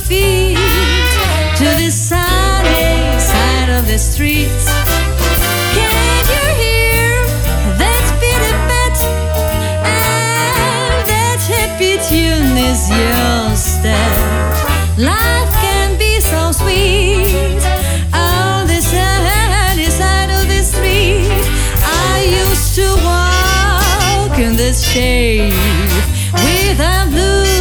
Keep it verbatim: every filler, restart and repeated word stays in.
feet to the sunny side of the streets. Can you hear that speedy beat? And that happy tune is your step. Life can be so sweet on the sunny side of the street. I used to walk in the shade with a blue